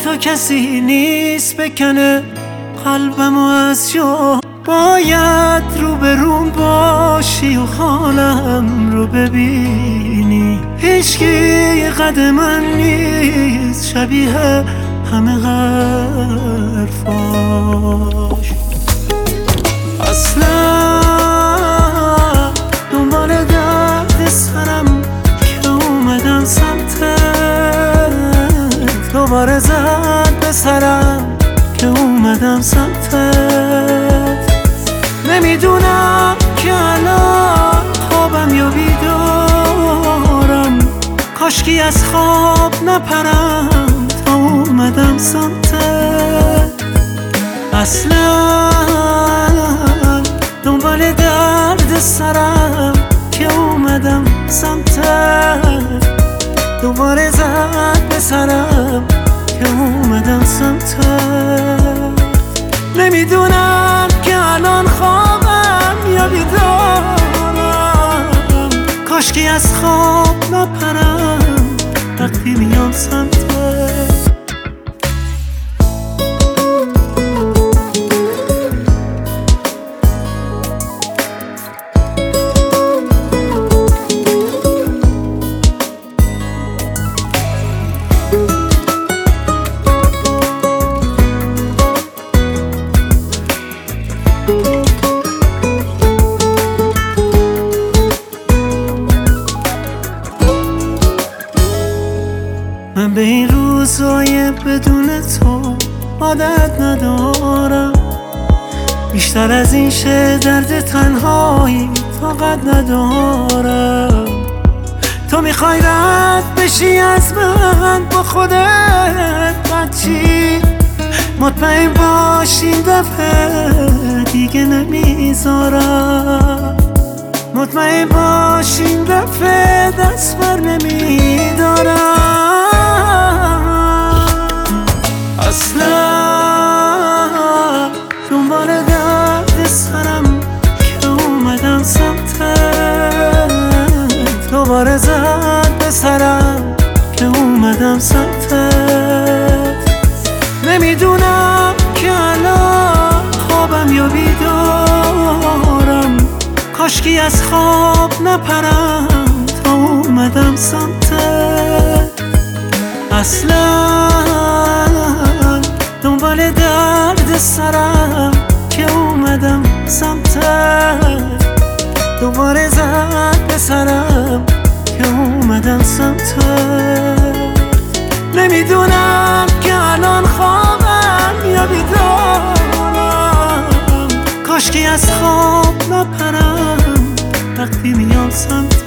تو کسی نیست بکنه قلبمو از جا. باید روبروم باشی و حالم رو ببینی. هیچکی قد من نیست شبیه همه حرفاش. اصلا دنبال درد سرم که اومدم سمتت. دوباره زد به سرم که اومدم سمتت. نمیدونم که الان خوابم یا بیدارم. کاشکی از خواب نپرم تا اومدم سمتت. اصلا دنبال درد سرم که اومدم سمتت. دوباره زد به سرم که اومدم سمتت. نمیدونم که الان خوابم یا بیدارم. کاشکی از خواب نپرم وقتی میام سمتت. من به این روزای بدون تو عادت ندارم. بیشتر از این شه درد تنهایی طاقت ندارم. تو میخوای رد بشی از من با خودت بچی. مطمئن باش این دفعه دیگه نمیذارم. مطمئن باش این دفعه دست بر نمیدارم. اصلا دنبال درد سرم که اومدم سمتت. دوباره زد به سرم که اومدم سمتت. نمیدونم که الان خوابم یا بیدارم. کاشکی از خواب نپرم تا اومدم سمتت. اصلا دنبال درد سرم که اومدم سمتت. دوباره زد به سرم که اومدم سمتت. نمیدونم که الان خوابم یا بیدارم. کاشکی از خواب نپرم وقتی میام سمتت.